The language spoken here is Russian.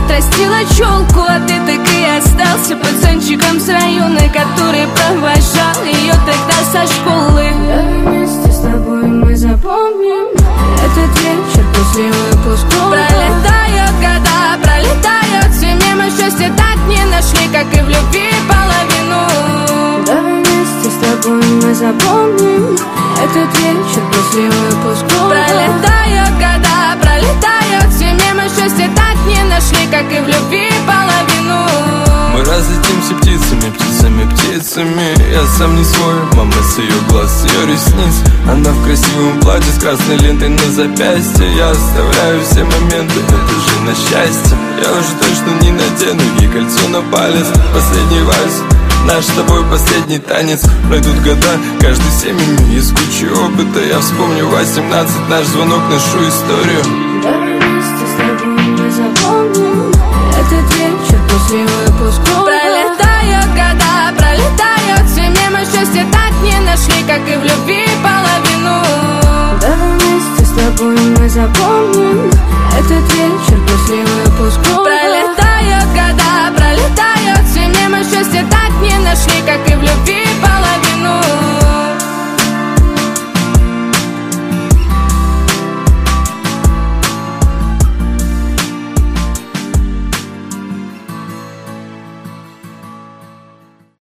отрастила челку, а ты так и остался пацанчиком с района, который провожал ее тогда со школы. Давай вместе с тобой мы запомним этот вечер после выпускного. Пролетают года, пролетают все мимо, счастья так не нашли, как и в любви половину. Давай вместе с тобой мы запомним этот вечер после выпускного. Пролетают года, пролетают все мимо, счастья так не нашли, как и в любви половину. Мы разлетимся птицами, птицами, птицами. Я сам не свой, мама с ее глаз, ее ресниц. Она в красивом платье с красной лентой на запястье. Я оставляю все моменты, это же на счастье. Я уже точно не надену ей кольцо на палец. Последний вальс, наш с тобой последний танец. Пройдут года, каждый семьями из кучи опыта. Я вспомню 18, наш звонок, нашу историю.